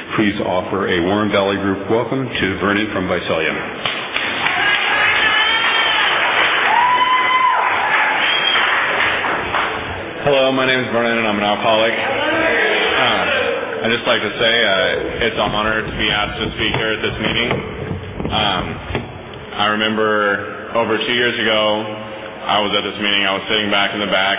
please offer a warm Valley Group welcome to Vernon from Visalia. Hello, my name is Vernon and I'm an alcoholic. I'd just like to say it's an honor to be asked to speak here at this meeting. I remember over 2 years ago, I was at this meeting. I was sitting back in the back,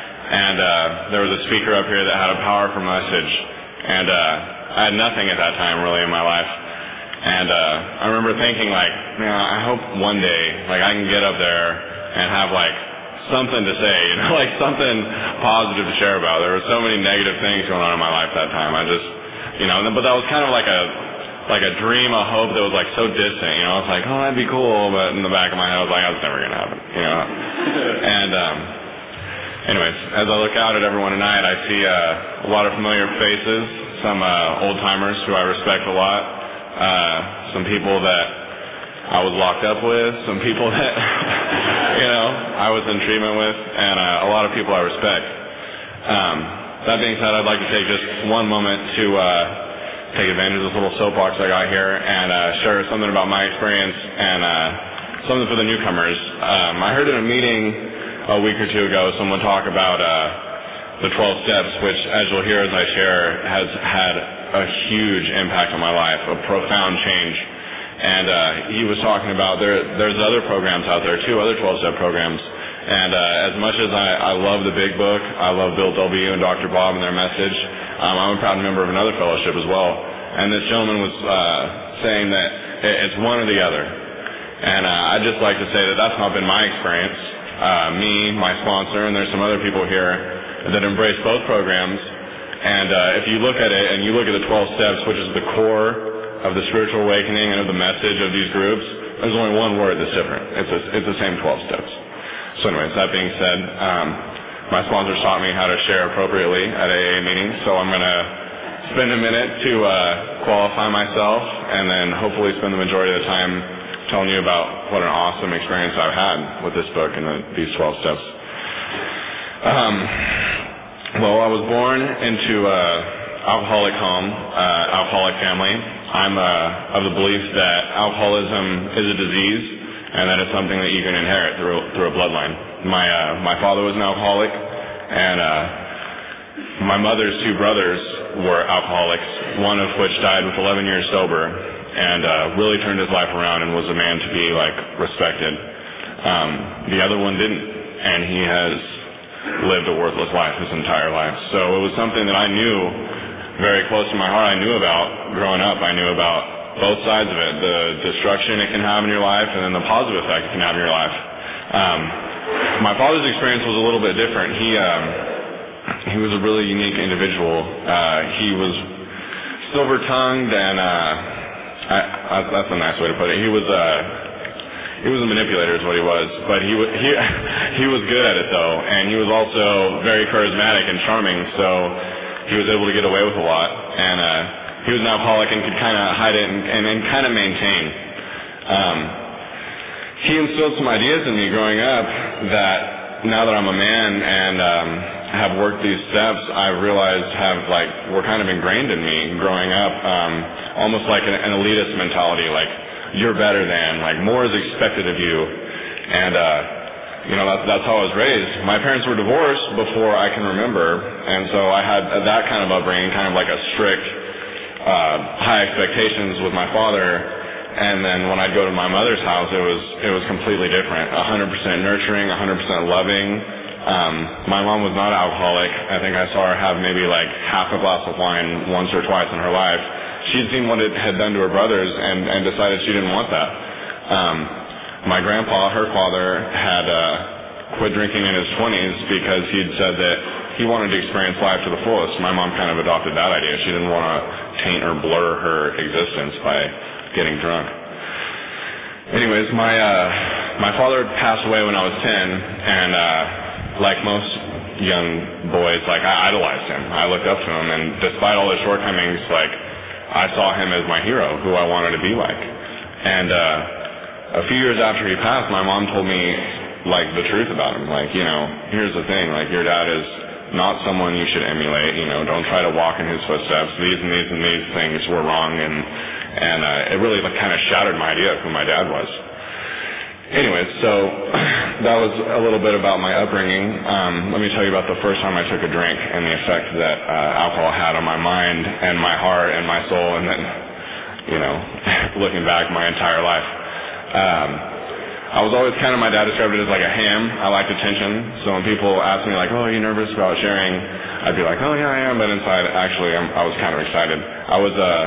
and there was a speaker up here that had a powerful message. And I had nothing at that time really in my life. And I remember thinking I hope one day I can get up there and have something to say, something positive to share about. There were so many negative things going on in my life that time. But that was kind of like a dream, a hope that was so distant. I was oh, that'd be cool, but in the back of my head I was that's never gonna happen. And anyways, as I look out at everyone tonight, I see a lot of familiar faces, some old timers who I respect a lot, some people that I was locked up with, some people that I was in treatment with, and a lot of people I respect. That being said, I'd like to take just one moment to take advantage of this little soapbox I got here and share something about my experience and something for the newcomers. I heard in a meeting a week or two ago someone talk about the 12 steps, which, as you'll hear as I share, has had a huge impact on my life, a profound change. And he was talking about there's other programs out there, 2 other 12-step programs. And as much as I love the Big Book, I love Bill W. and Dr. Bob and their message, I'm a proud member of another fellowship as well. And this gentleman was saying that it's one or the other. And I'd just like to say that that's not been my experience. Me, my sponsor, and there's some other people here that embrace both programs. And if you look at it and you look at the 12 steps, which is the core of the spiritual awakening and of the message of these groups, there's only one word that's different. It's the same 12 steps. So anyways, that being said, my sponsors taught me how to share appropriately at AA meetings, so I'm going to spend a minute to qualify myself and then hopefully spend the majority of the time telling you about what an awesome experience I've had with this book and these 12 steps. Well, I was born into alcoholic home, alcoholic family. I'm of the belief that alcoholism is a disease and that it's something that you can inherit through a bloodline. My father was an alcoholic, and my mother's 2 brothers were alcoholics, one of which died with 11 years sober and really turned his life around and was a man to be respected. The other one didn't, and he has lived a worthless life his entire life. So it was something that I knew very close to my heart. I knew about growing up. I knew about both sides of it, the destruction it can have in your life and then the positive effect it can have in your life. My father's experience was a little bit different. He was a really unique individual. He was silver-tongued and that's a nice way to put it. He was a manipulator is what he was, but he was good at it though, and he was also very charismatic and charming, so he was able to get away with a lot, and he was an alcoholic and could kind of hide it and kind of maintain. He instilled some ideas in me growing up that now that I'm a man and have worked these steps, I've realized were kind of ingrained in me growing up, almost like an elitist mentality, you're better than, more is expected of you, and that's how I was raised. My parents were divorced before I can remember, and so I had that kind of upbringing, kind of like a strict, high expectations with my father. And then when I'd go to my mother's house, it was completely different. 100% nurturing, 100% loving. My mom was not alcoholic. I think I saw her have maybe half a glass of wine once or twice in her life. She'd seen what it had done to her brothers and decided she didn't want that. My grandpa, her father, had quit drinking in his 20s because he'd said that he wanted to experience life to the fullest. My mom kind of adopted that idea. She didn't want to taint or blur her existence by getting drunk. Anyways, my father passed away when I was 10, and like most young boys, I idolized him. I looked up to him, and despite all his shortcomings, I saw him as my hero, who I wanted to be like. And a few years after he passed, my mom told me the truth about him. Here's the thing, your dad is not someone you should emulate. Don't try to walk in his footsteps. These and these and these things were wrong, and it really kind of shattered my idea of who my dad was. Anyways, so that was a little bit about my upbringing. Let me tell you about the first time I took a drink and the effect that alcohol had on my mind and my heart and my soul, and then, looking back my entire life. I was always my dad described it as like a ham. I liked attention. So when people ask me like, oh, are you nervous about sharing? I'd be like, oh yeah, I am. But inside, actually, I was kind of excited. I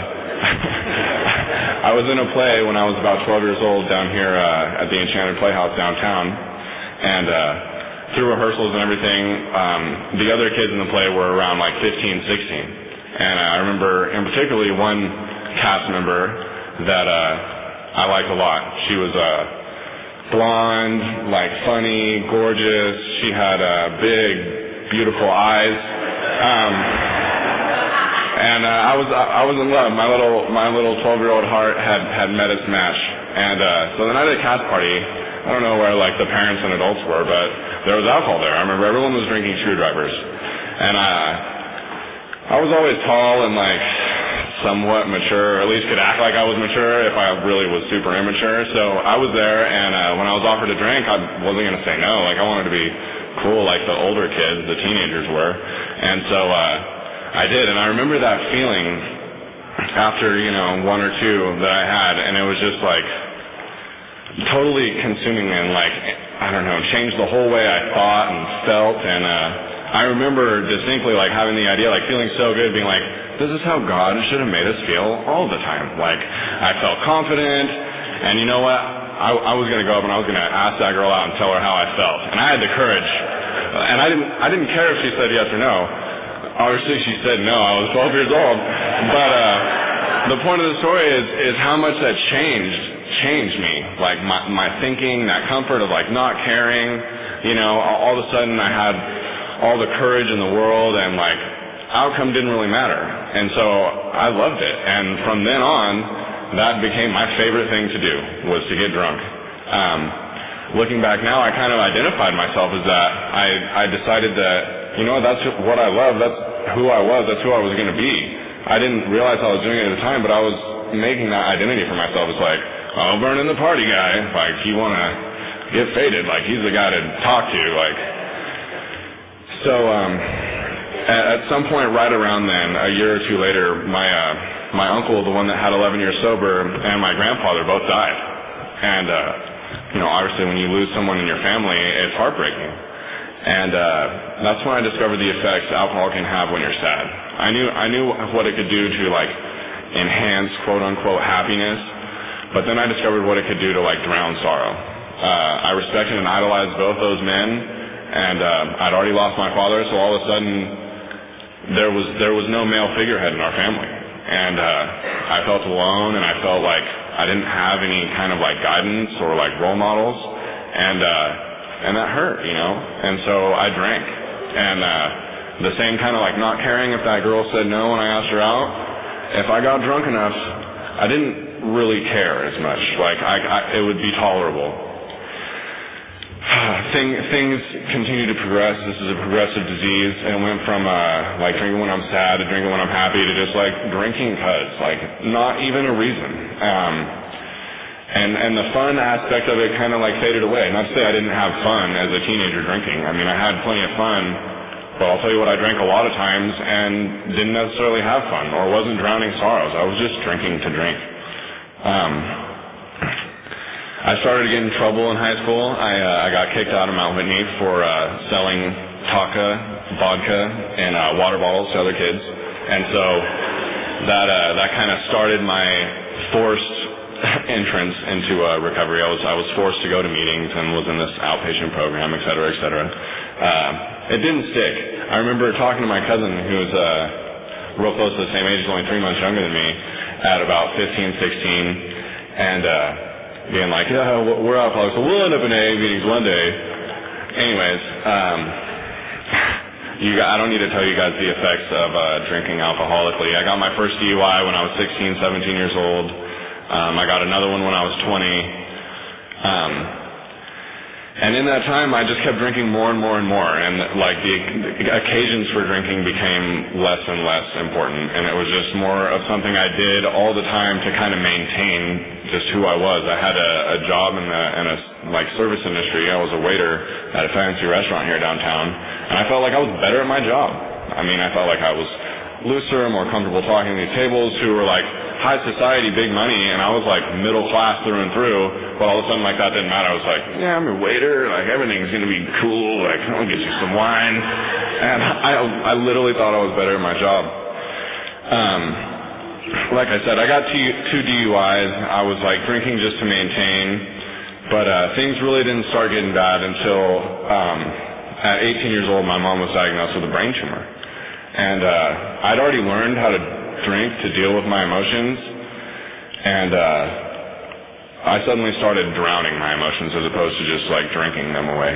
was in a play when I was about 12 years old down here at the Enchanted Playhouse downtown. And through rehearsals and everything, the other kids in the play were around like 15, 16. And I remember in particularly one cast member that I liked a lot. She was blonde, funny, gorgeous. She had big, beautiful eyes. And I was in love. My little 12-year-old heart had met its match. And so the night of the cast party, I don't know where the parents and adults were, but there was alcohol there. I remember everyone was drinking screwdrivers. And I was always tall and somewhat mature, or at least could act like I was mature if I really was super immature. So I was there, and when I was offered a drink, I wasn't going to say no. I wanted to be cool like the older kids, the teenagers were. And so I did, and I remember that feeling after, one or two that I had, and it was just totally consuming and changed the whole way I thought and felt. And I remember distinctly having the idea, feeling so good, being this is how God should have made us feel all the time. I felt confident, and you know what? I was going to go up and I was going to ask that girl out and tell her how I felt. And I had the courage. And I didn't care if she said yes or no. Obviously she said no. I was 12 years old. But the point of the story is how much that changed me. My thinking, that comfort of not caring. All of a sudden I had all the courage in the world, and outcome didn't really matter. And so I loved it. And from then on, that became my favorite thing to do, was to get drunk. Looking back now, I kind of identified myself as that. I decided that, that's what I love. That's who I was. That's who I was going to be. I didn't realize I was doing it at the time, but I was making that identity for myself. It's oh, Vernon the party guy. You want to get faded. He's the guy to talk to. So, at some point right around then, a year or two later, my uncle, the one that had 11 years sober, and my grandfather both died. And, obviously when you lose someone in your family, it's heartbreaking. And that's when I discovered the effects alcohol can have when you're sad. I knew what it could do to enhance quote unquote happiness, but then I discovered what it could do to drown sorrow. I respected and idolized both those men, and I'd already lost my father, so all of a sudden there was no male figurehead in our family. And I felt alone, and I felt I didn't have any kind of guidance or role models, and that hurt, And so I drank, and the same kind of not caring if that girl said no when I asked her out. If I got drunk enough, I didn't really care as much. It would be tolerable. Things continue to progress. This is a progressive disease, and it went from drinking when I'm sad to drinking when I'm happy to just drinking because not even a reason. And the fun aspect of it kind of faded away. Not to say I didn't have fun as a teenager drinking. I mean, I had plenty of fun, but I'll tell you what, I drank a lot of times and didn't necessarily have fun or wasn't drowning sorrows. I was just drinking to drink. I started to get in trouble in high school. I got kicked out of Mount Whitney for selling Taka, vodka, and water bottles to other kids. And so that kind of started my forced entrance into recovery. I was forced to go to meetings and was in this outpatient program, et cetera, et cetera. It didn't stick. I remember talking to my cousin, who was real close to the same age, only 3 months younger than me, at about 15, 16, and being yeah, we're alcoholics, so we'll end up in AA meetings one day. Anyways, I don't need to tell you guys the effects of drinking alcoholically. I got my first DUI when I was 16, 17 years old. I got another one when I was 20. And in that time, I just kept drinking more and more and more, and like the occasions for drinking became less and less important, and it was just more of something I did all the time to kind of maintain just who I was. I had a job in a like service industry. I was a waiter at a fancy restaurant here downtown, and I felt like I was better at my job. I mean, I felt like I was looser, more comfortable talking to these tables who were like high society, big money, and I was like middle class through and through, but all of a sudden like that didn't matter. I was like, yeah, I'm a waiter, like everything's gonna be cool, like I'll get you some wine. And I literally thought I was better at my job. Like I said, I got two DUIs. I was like drinking just to maintain, but things really didn't start getting bad until at 18 years old my mom was diagnosed with a brain tumor. And I'd already learned how to drink to deal with my emotions, and I suddenly started drowning my emotions as opposed to just like drinking them away.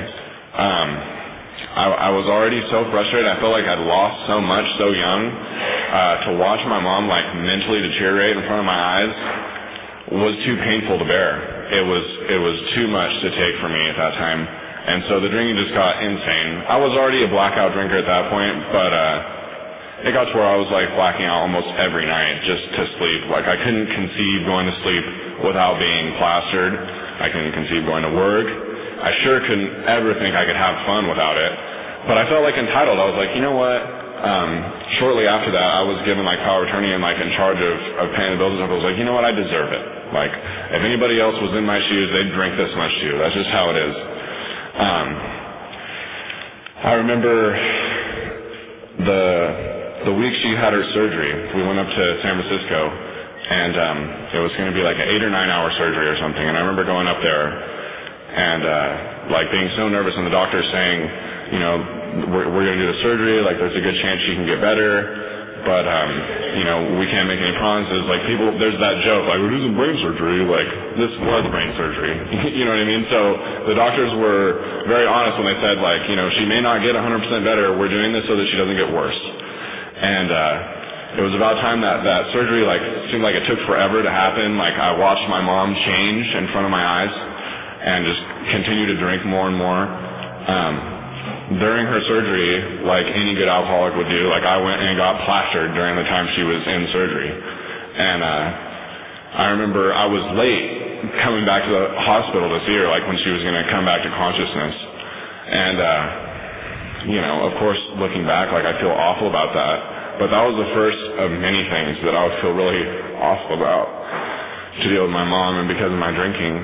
I was already so frustrated. I felt like I'd lost so much so young. To watch my mom like mentally deteriorate in front of my eyes was too painful to bear. It was too much to take for me at that time, and so the drinking just got insane. I was already a blackout drinker at that point, but it got to where I was like blacking out almost every night just to sleep. Like I couldn't conceive going to sleep without being plastered. I couldn't conceive going to work. I sure couldn't ever think I could have fun without it. But I felt like entitled. I was like, you know what? Shortly after that, I was given like power of attorney and like in charge of paying the bills and stuff. I was like, you know what? I deserve it. Like if anybody else was in my shoes, they'd drink this much too. That's just how it is. I remember the week she had her surgery, we went up to San Francisco, and it was going to be like an 8 or 9 hour surgery or something. And I remember going up there and like being so nervous, and the doctor saying, you know, we're going to do the surgery, like there's a good chance she can get better, but you know, we can't make any promises. Like people, there's that joke, like we're doing brain surgery, like this was brain surgery. You know what I mean? So the doctors were very honest when they said, like, you know, she may not get 100% better, we're doing this so that she doesn't get worse. And it was about time that surgery like seemed like it took forever to happen. Like I watched my mom change in front of my eyes and just continue to drink more and more. During her surgery, like any good alcoholic would do, like I went and got plastered during the time she was in surgery. And I remember I was late coming back to the hospital to see her, like when she was going to come back to consciousness. And you know, of course, looking back, like I feel awful about that. But that was the first of many things that I would feel really awful about to deal with my mom and because of my drinking.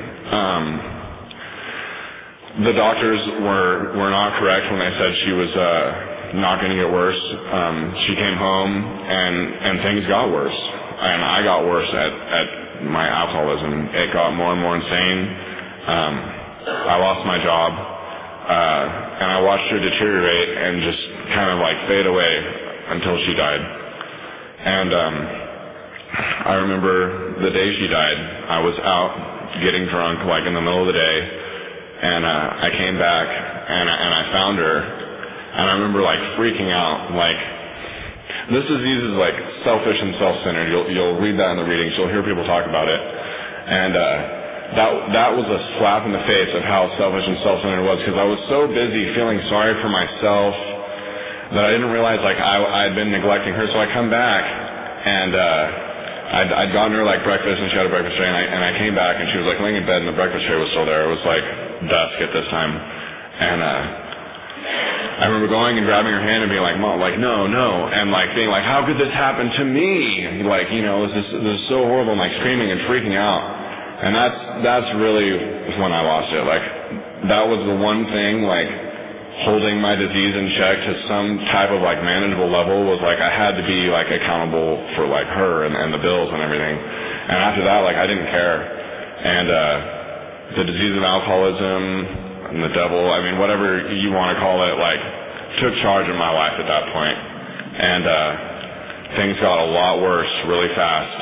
The doctors were not correct when they said she was not going to get worse. She came home and things got worse. And I got worse at my alcoholism. It got more and more insane. I lost my job. And I watched her deteriorate and just kind of like fade away until she died. And I remember the day she died, I was out getting drunk like in the middle of the day, and I came back and I found her, and I remember like freaking out. Like this disease is like selfish and self-centered. You'll read that in the readings. You'll hear people talk about it, and that was a slap in the face of how selfish and self-centered it was, because I was so busy feeling sorry for myself that I didn't realize like I had been neglecting her. So I come back and I'd gotten her like breakfast, and she had a breakfast tray, and I came back and she was like laying in bed and the breakfast tray was still there. It was like dusk at this time, and I remember going and grabbing her hand and being like, Mom, like no, and like being like, how could this happen to me? Like, you know, this is so horrible, and like screaming and freaking out. And that's really when I lost it. Like that was the one thing, like holding my disease in check to some type of like manageable level was like I had to be like accountable for like her and the bills and everything. And after that, like I didn't care. And the disease of alcoholism and the devil, I mean, whatever you want to call it, like took charge of my life at that point. And things got a lot worse really fast.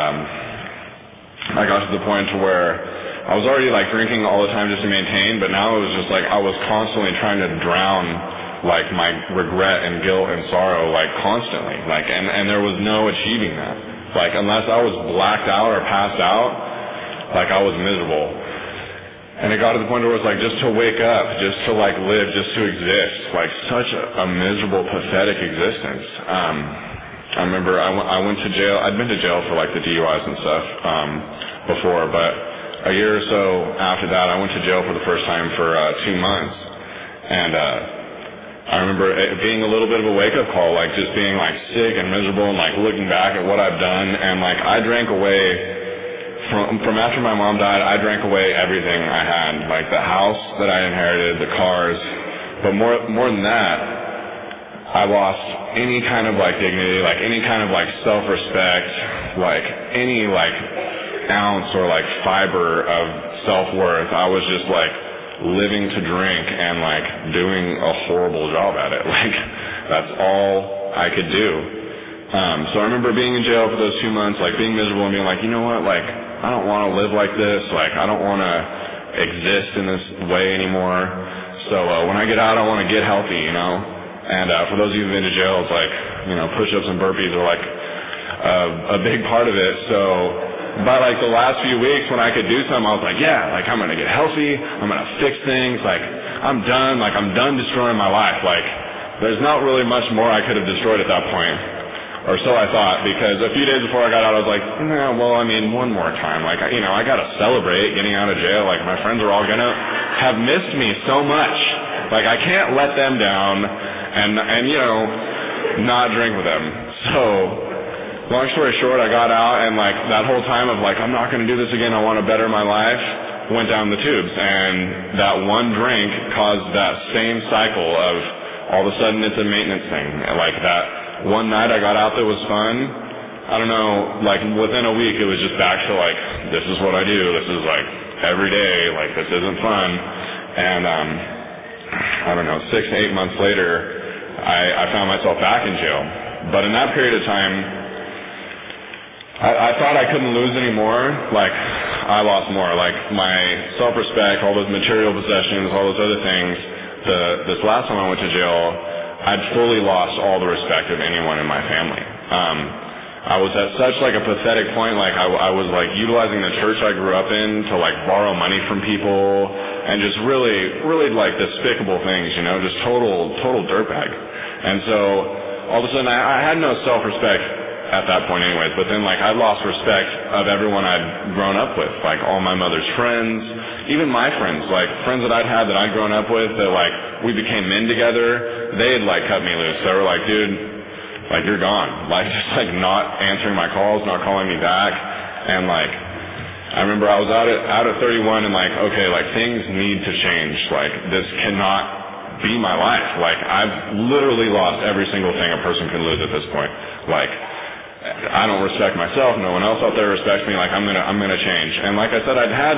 I got to the point to where I was already like drinking all the time just to maintain, but now it was just like I was constantly trying to drown like my regret and guilt and sorrow like constantly, like and there was no achieving that. Like unless I was blacked out or passed out, like I was miserable. And it got to the point where it was like just to wake up, just to like live, just to exist, like such a miserable, pathetic existence. I remember I went to jail. I'd been to jail for like the DUIs and stuff before, but a year or so after that, I went to jail for the first time for 2 months. And I remember it being a little bit of a wake-up call, like just being like sick and miserable and like looking back at what I've done. And like I drank away from after my mom died, I drank away everything I had, like the house that I inherited, the cars. But more than that, I lost any kind of like dignity, like any kind of like self-respect, like any like ounce or like fiber of self-worth. I was just like living to drink and like doing a horrible job at it. Like that's all I could do. So I remember being in jail for those 2 months, like being miserable and being like, you know what, like I don't want to live like this. Like I don't want to exist in this way anymore. So when I get out, I want to get healthy, you know. And for those of you who've been to jail, it's like, you know, push-ups and burpees are like a big part of it. So by like the last few weeks when I could do something, I was like, yeah, like I'm going to get healthy. I'm going to fix things. Like I'm done. Like I'm done destroying my life. Like there's not really much more I could have destroyed at that point. Or so I thought, because a few days before I got out, I was like, no, well, I mean, one more time. Like, you know, I got to celebrate getting out of jail. Like my friends are all going to have missed me so much. Like I can't let them down and you know, not drink with them. So long story short, I got out and like that whole time of like, I'm not going to do this again. I want to better my life, went down the tubes. And that one drink caused that same cycle of all of a sudden it's a maintenance thing. Like that one night I got out that was fun. I don't know, like within a week it was just back to like, this is what I do. This is like every day. Like this isn't fun. And I don't know, 6 to 8 months later, I found myself back in jail. But in that period of time, I thought I couldn't lose anymore. Like, I lost more. Like, my self-respect, all those material possessions, all those other things. This last time I went to jail, I'd fully lost all the respect of anyone in my family. I was at such like a pathetic point, like I was like utilizing the church I grew up in to like borrow money from people and just really like despicable things, you know, just total dirtbag. And so all of a sudden I had no self-respect at that point anyways, but then like I lost respect of everyone I'd grown up with, like all my mother's friends, even my friends, like friends that I'd had that I'd grown up with that like we became men together, they had like cut me loose. They were like, dude, like you're gone, like just like not answering my calls, not calling me back. And like I remember I was out at 31 and like, okay, like things need to change. Like this cannot be my life. Like I've literally lost every single thing a person can lose at this point. Like I don't respect myself, no one else out there respects me. Like I'm gonna change. And like I said, I'd had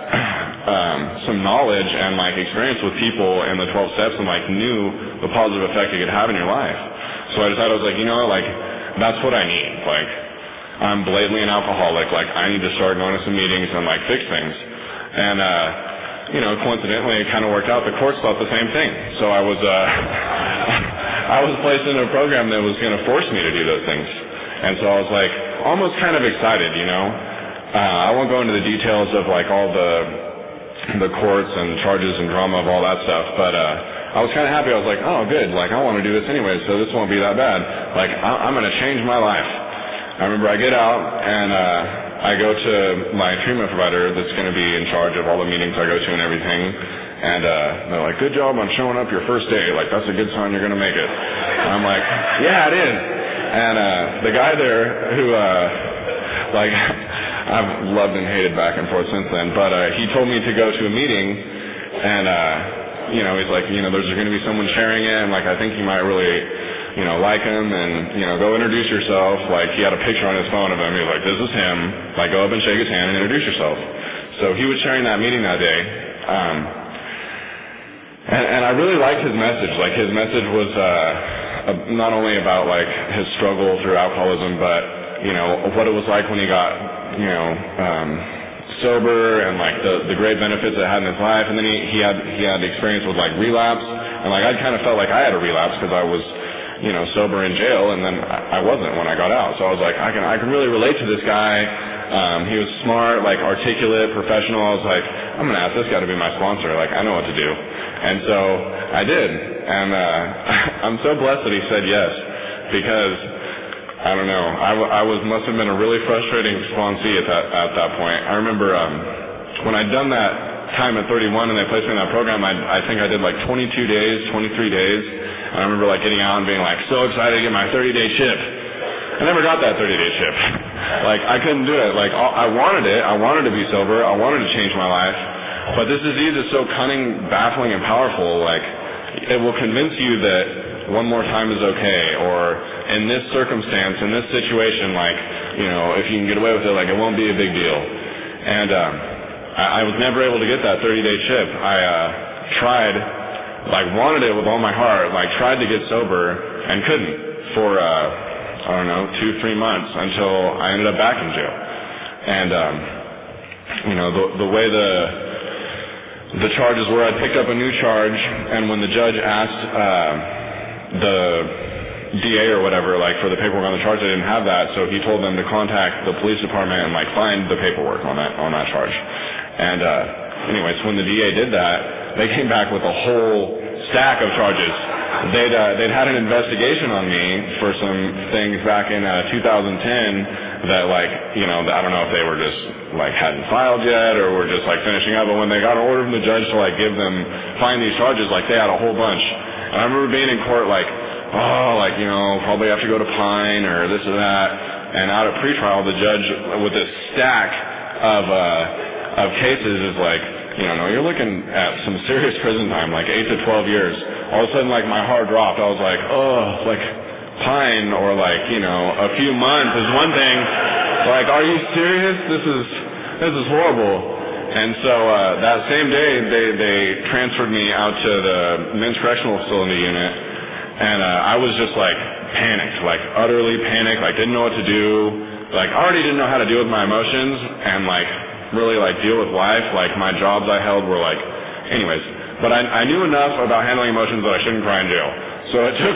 some knowledge and like experience with people in the 12 steps and like knew the positive effect it could have in your life. So I decided, I was like, you know what, like, that's what I need. Like, I'm blatantly an alcoholic. Like, I need to start going to some meetings and, like, fix things. And, you know, coincidentally, it kind of worked out. The courts thought the same thing. So I was placed into a program that was going to force me to do those things. And so I was, like, almost kind of excited, you know. I won't go into the details of, like, all the courts and charges and drama of all that stuff, but, I was kind of happy. I was like, oh, good. Like, I want to do this anyway, so this won't be that bad. Like, I'm going to change my life. I remember I get out, and I go to my treatment provider that's going to be in charge of all the meetings I go to and everything. And they're like, good job on showing up your first day. Like, that's a good sign you're going to make it. And I'm like, yeah, it is. And the guy there who, like, I've loved and hated back and forth since then, but he told me to go to a meeting, and you know, he's like, you know, there's going to be someone sharing it, and like, I think you might really, you know, like him, and, you know, go introduce yourself. Like, he had a picture on his phone of him. He was like, this is him. Like, go up and shake his hand and introduce yourself. So he was sharing that meeting that day. And I really liked his message. Like, his message was not only about, like, his struggle through alcoholism, but, you know, what it was like when he got, you know, sober and like the great benefits it had in his life. And then he had experience with like relapse, and like I kind of felt like I had a relapse because I was, you know, sober in jail, and then I wasn't when I got out. So I was like, I can really relate to this guy. He was smart, like articulate, professional. I was like, I'm going to ask this guy to be my sponsor. Like, I know what to do. And so I did. And I'm so blessed that he said yes, because I don't know, I must have been a really frustrating sponsee at that point. I remember when I'd done that time at 31 and they placed me in that program, I think I did like 22 days, 23 days. And I remember like getting out and being like so excited to get my 30-day chip. I never got that 30-day chip. Like, I couldn't do it. Like, I wanted it. I wanted to be sober. I wanted to change my life. But this disease is so cunning, baffling, and powerful. Like, it will convince you that one more time is okay, or in this circumstance, in this situation, like, you know, if you can get away with it, like, it won't be a big deal. And I was never able to get that 30-day chip. I tried, like, wanted it with all my heart, like, tried to get sober and couldn't for I don't know, 2-3 months until I ended up back in jail. And you know, the way the charges were, I picked up a new charge, and when the judge asked the DA or whatever, like, for the paperwork on the charge, they didn't have that, so he told them to contact the police department and like find the paperwork on that charge. And anyways, when the DA did that, they came back with a whole stack of charges. They'd had an investigation on me for some things back in 2010 that, like, you know, I don't know if they were just like hadn't filed yet or were just like finishing up, but when they got an order from the judge to like find these charges, like, they had a whole bunch. And I remember being in court like, oh, like, you know, probably have to go to Pine or this or that. And out at pretrial, the judge with this stack of cases is like, you know, no, you're looking at some serious prison time, like 8 to 12 years. All of a sudden, like, my heart dropped. I was like, oh, like, Pine or like, you know, a few months is one thing. Like, are you serious? This is horrible. And so that same day, they transferred me out to the men's correctional facility unit, and I was just like panicked, like utterly panicked, like didn't know what to do, like already didn't know how to deal with my emotions and like really like deal with life. Like, my jobs I held were like, anyways. But I knew enough about handling emotions that I shouldn't cry in jail. So it took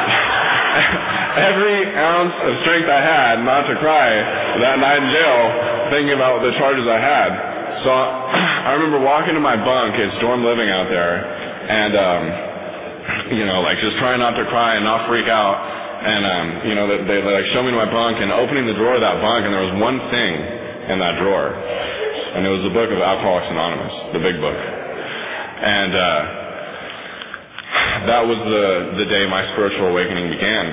every ounce of strength I had not to cry that night in jail, thinking about the charges I had. So I remember walking to my bunk. It's dorm living out there, and you know, like, just trying not to cry and not freak out. And you know, they like showed me to my bunk and opening the drawer of that bunk, and there was one thing in that drawer, and it was the book of Alcoholics Anonymous, the big book. And that was the day my spiritual awakening began.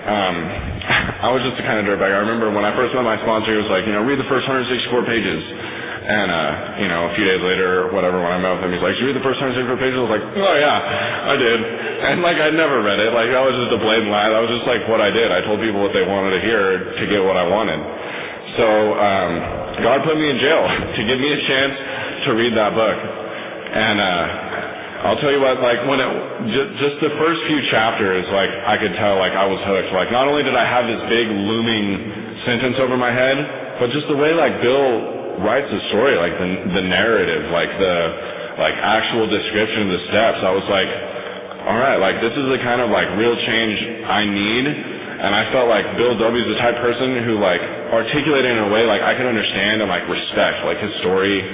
I was just a kind of dirtbag. I remember when I first met my sponsor, he was like, you know, read the first 164 pages. And, you know, a few days later, whatever, when I met with him, he's like, did you read the first 164 pages? I was like, oh yeah, I did. And like, I'd never read it. Like, I was just a blatant lie. That was just like what I did. I told people what they wanted to hear to get what I wanted. So, God put me in jail to give me a chance to read that book. And, I'll tell you what, like, when just the first few chapters, like, I could tell, like, I was hooked. Like, not only did I have this big looming sentence over my head, but just the way, like, Bill writes the story, like, the narrative, like, the, like, actual description of the steps, I was like, all right, like, this is the kind of, like, real change I need. And I felt like Bill W. is the type of person who, like, articulated in a way, like, I could understand and, like, respect, like, his story,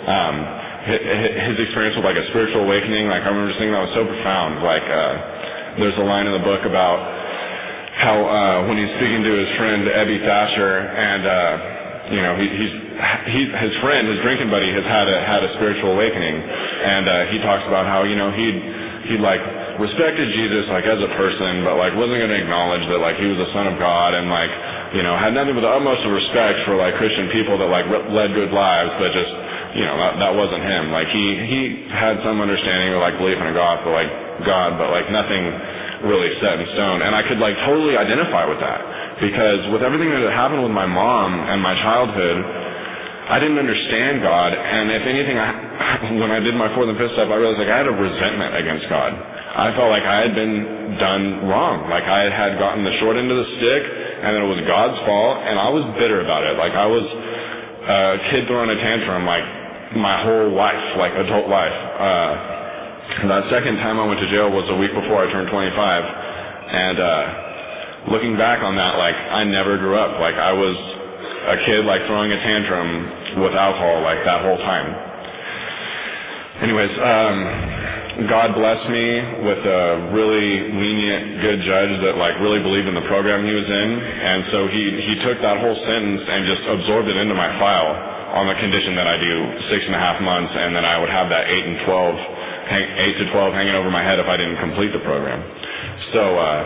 his experience with like a spiritual awakening. Like, I remember just thinking that was so profound. Like, there's a line in the book about how when he's speaking to his friend Ebby Thatcher, and you know, his friend, his drinking buddy, has had a spiritual awakening, and he talks about how, you know, he like respected Jesus like as a person, but like wasn't going to acknowledge that like he was the Son of God, and like, you know, had nothing but the utmost of respect for like Christian people that like led good lives, but just, you know, that wasn't him. Like, he had some understanding of like belief in a God, but like nothing really set in stone. And I could like totally identify with that, because with everything that had happened with my mom and my childhood, I didn't understand God. And if anything, when I did my fourth and fifth step, I realized like I had a resentment against God. I felt like I had been done wrong. Like, I had gotten the short end of the stick, and it was God's fault, and I was bitter about it. Like, I was a kid throwing a tantrum, like, my whole life, like adult life. That second time I went to jail was a week before I turned 25, and looking back on that, like, I never grew up. Like, I was a kid like throwing a tantrum with alcohol like that whole time. Anyways, God blessed me with a really lenient, good judge that like really believed in the program he was in, and so he took that whole sentence and just absorbed it into my file on the condition that I do 6.5 months, and then I would have that 8 to 12 hanging over my head if I didn't complete the program. So,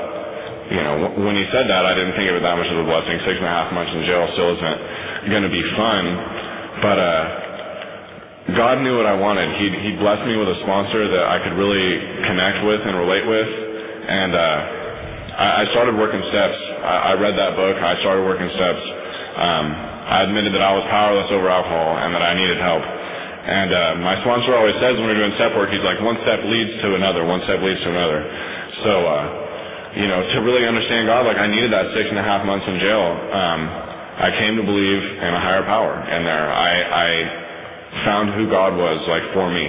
when he said that, I didn't think of it that much of a blessing. 6.5 months in jail still isn't going to be fun, but God knew what I wanted. He blessed me with a sponsor that I could really connect with and relate with, and I started working steps. I read that book. I started working steps. I admitted that I was powerless over alcohol and that I needed help. And my sponsor always says when we're doing step work, he's like, one step leads to another, one step leads to another. So, to really understand God, like I needed that 6.5 months in jail. I came to believe in a higher power in there. I found who God was, like, for me.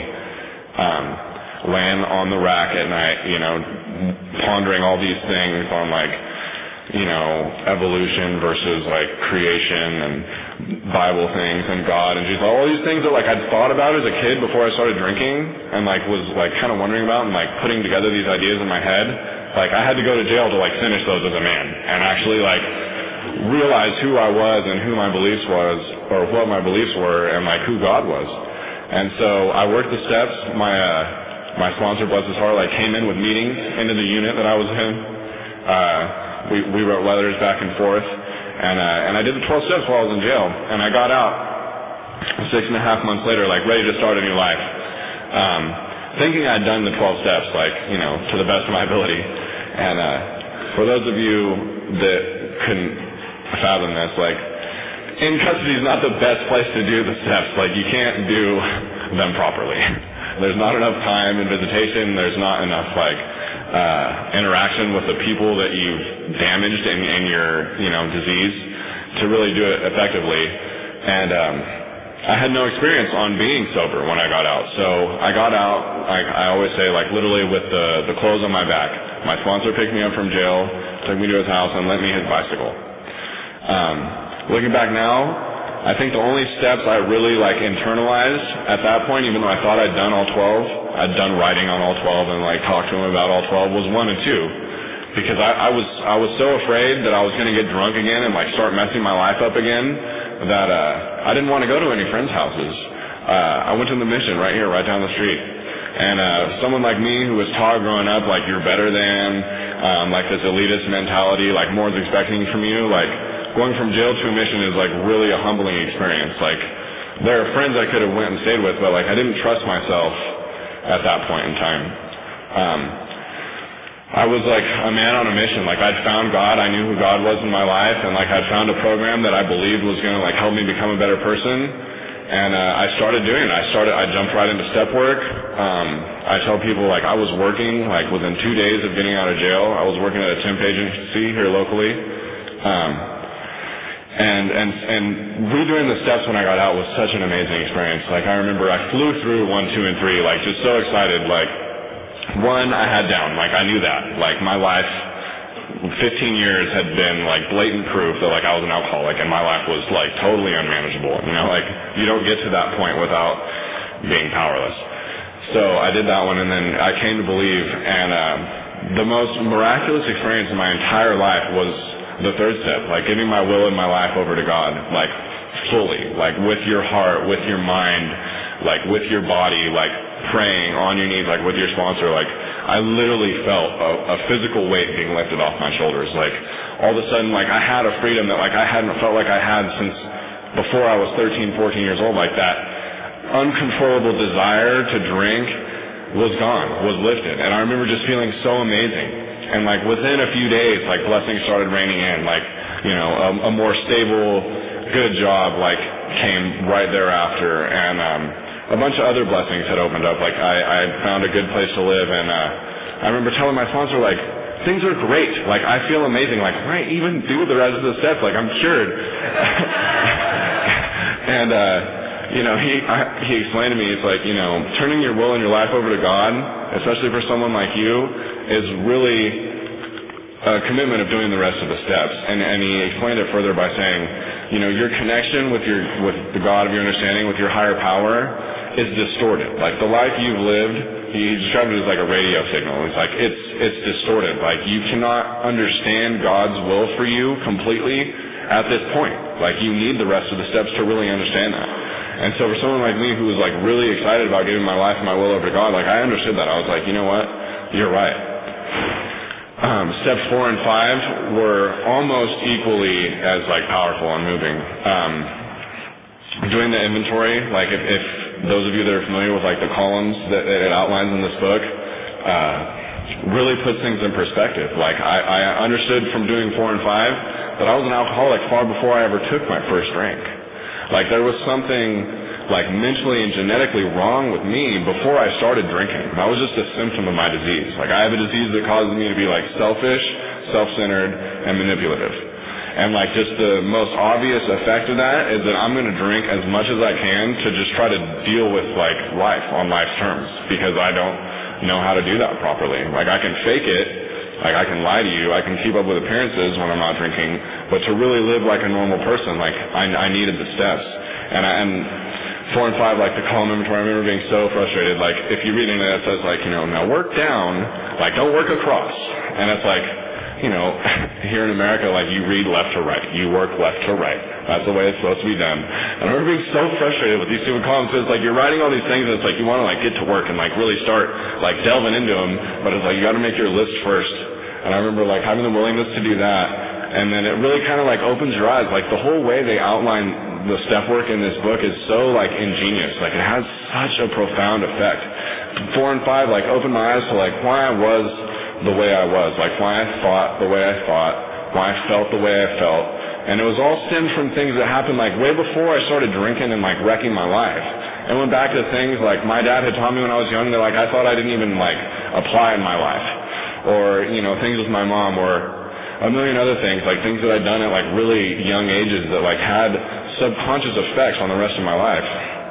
Laying on the rack at night, pondering all these things on, like, evolution versus, like, creation and Bible things and God and Jesus. All these things that, like, I'd thought about as a kid before I started drinking and, like, was, like, kind of wondering about and, like, putting together these ideas in my head. Like, I had to go to jail to, like, finish those as a man and actually, like, realize who I was and who my beliefs was, or what my beliefs were, and like who God was. And so I worked the steps. My sponsor, bless his heart, like came in with meetings into the unit that I was in. We wrote letters back and forth, and I did the 12 steps while I was in jail. And I got out 6.5 months later, like ready to start a new life, thinking I'd done the 12 steps, like to the best of my ability. And for those of you that couldn't fathom this, like in custody is not the best place to do the steps. Like you can't do them properly. There's not enough time and visitation. There's not enough like interaction with the people that you've damaged in your disease to really do it effectively. And I had no experience on being sober when I got out. So I got out, like I always say, like literally with the clothes on my back. My sponsor picked me up from jail, took me to his house, and lent me his bicycle. Looking back now, I think the only steps I really like internalized at that point, even though I thought I'd done all 12, I'd done writing on all 12 and like talked to him about all 12, was 1 and 2. Because I was so afraid that I was going to get drunk again and like start messing my life up again that I didn't want to go to any friends' houses. I went to the Mission right here, right down the street. And someone like me who was taught growing up, like you're better than, like this elitist mentality, like more is expecting from you, like going from jail to a Mission is like really a humbling experience. Like there are friends I could have went and stayed with, but like I didn't trust myself at that point in time. I was like a man on a mission. Like I'd found God, I knew who God was in my life, and like I'd found a program that I believed was going to like help me become a better person. And I started doing it. I jumped right into step work. I tell people like I was working like within 2 days of getting out of jail. I was working at a temp agency here locally. And redoing the steps when I got out was such an amazing experience. Like I remember I flew through 1, 2, and 3, like just so excited. Like 1, I had down, like I knew that. Like my life, 15 years had been like blatant proof that like I was an alcoholic and my life was like totally unmanageable. Like you don't get to that point without being powerless. So I did that one, and then I came to believe, and the most miraculous experience in my entire life was the 3rd step, like giving my will and my life over to God, like fully, like with your heart, with your mind, like with your body, like praying on your knees, like with your sponsor. Like I literally felt a physical weight being lifted off my shoulders. Like all of a sudden, like I had a freedom that like I hadn't felt like I had since before I was 13, 14 years old. Like that uncontrollable desire to drink was gone, was lifted. And I remember just feeling so amazing. And like within a few days, like blessings started raining in, like, a more stable, good job like came right thereafter. And a bunch of other blessings had opened up. Like I found a good place to live, and I remember telling my sponsor, like, things are great. Like I feel amazing. Like, why even do the rest of the steps? Like I'm cured. And he explained to me, it's like, turning your will and your life over to God, especially for someone like you, is really a commitment of doing the rest of the steps. And he explained it further by saying, your connection with the God of your understanding, with your higher power, is distorted. Like the life you've lived, he described it as like a radio signal. It's like it's distorted. Like you cannot understand God's will for you completely at this point. Like you need the rest of the steps to really understand that. And so for someone like me who was like really excited about giving my life and my will over to God, like I understood that. I was like, you know what? You're right. Steps 4 and 5 were almost equally as like powerful and moving. Doing the inventory, like if those of you that are familiar with like the columns that it outlines in this book, really puts things in perspective. Like I understood from doing 4 and 5 that I was an alcoholic far before I ever took my first drink. Like there was something like mentally and genetically wrong with me before I started drinking. That was just a symptom of my disease. Like I have a disease that causes me to be like selfish, self-centered, and manipulative. And like just the most obvious effect of that is that I'm going to drink as much as I can to just try to deal with like life on life's terms, because I don't know how to do that properly. Like I can fake it, like I can lie to you, I can keep up with appearances when I'm not drinking, but to really live like a normal person, like I needed the steps. And 4 and 5, like the column inventory, I remember being so frustrated. Like if you read anything that says like, now work down, like don't work across. And it's like, here in America, like you read left to right, you work left to right. That's the way it's supposed to be done. And I remember being so frustrated with these stupid columns. It's like you're writing all these things and it's like you want to like get to work and like really start like delving into them, but it's like you got to make your list first. And I remember like having the willingness to do that, and then it really kind of like opens your eyes. Like the whole way they outline the step work in this book is so like ingenious. Like it has such a profound effect. 4 and 5 like opened my eyes to like why I was the way I was, like why I thought the way I thought, why I felt the way I felt. And it was all stemmed from things that happened like way before I started drinking and like wrecking my life. And went back to things like my dad had taught me when I was young that like I thought I didn't even like apply in my life. Or, things with my mom, or a million other things, like things that I'd done at like really young ages that like had subconscious effects on the rest of my life.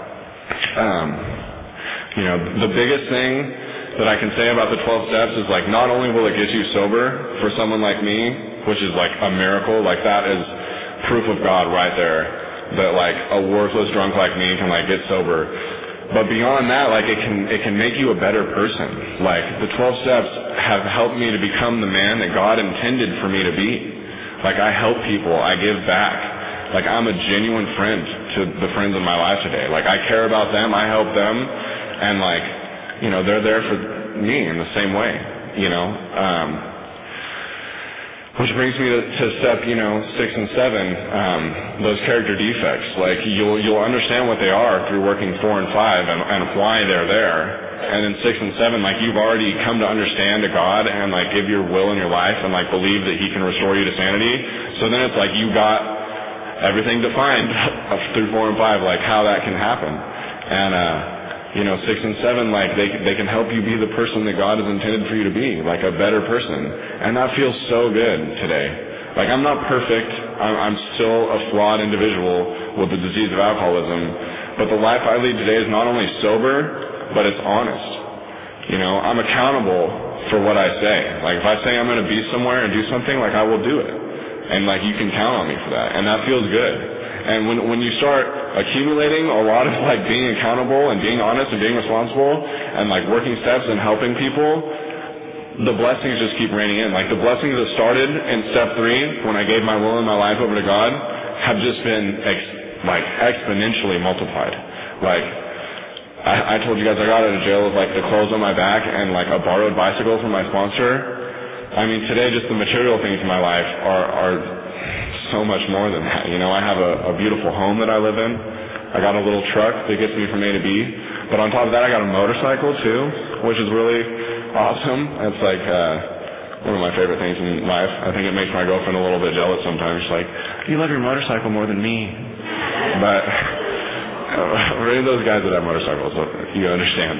The biggest thing that I can say about the 12 steps is like not only will it get you sober for someone like me, which is like a miracle, like that is proof of God right there, that like a worthless drunk like me can like get sober. But beyond that, like it can make you a better person. Like the 12 steps have helped me to become the man that God intended for me to be. Like I help people, I give back. Like I'm a genuine friend to the friends in my life today. Like I care about them, I help them, and like, they're there for me in the same way, Which brings me to step, 6 and 7, those character defects. Like you'll understand what they are through working 4 and 5 and why they're there. And then 6 and 7, like you've already come to understand a God and like give your will in your life and like believe that He can restore you to sanity. So then it's like you got everything defined through 4 and 5, like how that can happen. And 6 and 7, like they can help you be the person that God has intended for you to be, like a better person. And that feels so good today. Like I'm not perfect. I'm still a flawed individual with the disease of alcoholism. But the life I lead today is not only sober, but it's honest. I'm accountable for what I say. Like if I say I'm going to be somewhere and do something, like I will do it. And like you can count on me for that. And that feels good. And when you start accumulating a lot of like being accountable and being honest and being responsible and like working steps and helping people, the blessings just keep raining in. Like the blessings that started in step 3 when I gave my will and my life over to God have just been exponentially multiplied. Like I told you guys I got out of jail with like the clothes on my back and like a borrowed bicycle from my sponsor. I mean today just the material things in my life are so much more than that. I have a beautiful home that I live in. I got a little truck that gets me from A to B. But on top of that, I got a motorcycle too, which is really awesome. It's like one of my favorite things in life. I think it makes my girlfriend a little bit jealous sometimes. She's like, you love your motorcycle more than me. But for any of those guys that have motorcycles, you understand.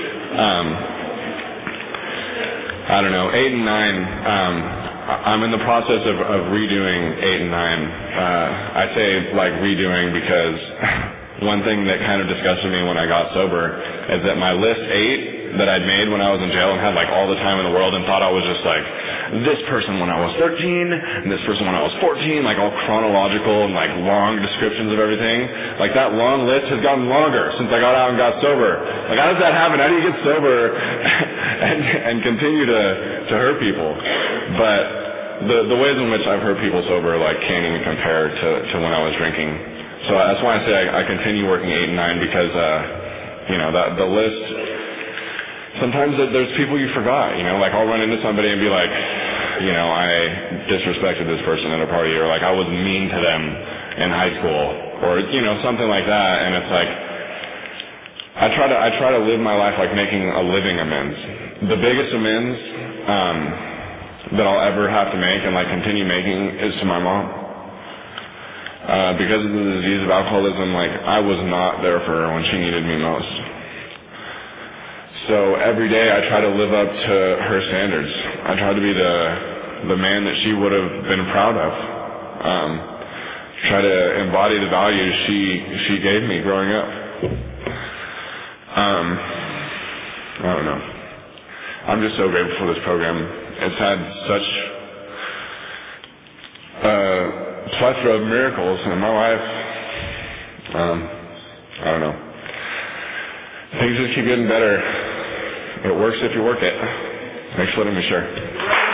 I don't know, 8 and 9, I'm in the process of redoing 8 and 9. I say like redoing because one thing that kind of disgusted me when I got sober is that my list 8 that I'd made when I was in jail and had like all the time in the world and thought I was just like this person when I was 13 and this person when I was 14, like all chronological and like long descriptions of everything. Like that long list has gotten longer since I got out and got sober. Like how does that happen? How do you get sober and continue to hurt people? But the ways in which I've hurt people sober like can't even compare to when I was drinking. So that's why I say I continue working 8 and 9 because that the list. Sometimes there's people you forgot. Like I'll run into somebody and be like, I disrespected this person at a party, or like I was mean to them in high school, or something like that. And it's like I try to live my life like making a living amends. The biggest amends that I'll ever have to make and like continue making is to my mom. Because of the disease of alcoholism, like I was not there for her when she needed me most. So every day I try to live up to her standards. I try to be the man that she would have been proud of. Try to embody the values she gave me growing up. I don't know. I'm just so grateful for this program. It's had such plethora of miracles in my life. I don't know. Things just keep getting better. It works if you work it. Thanks for letting me share.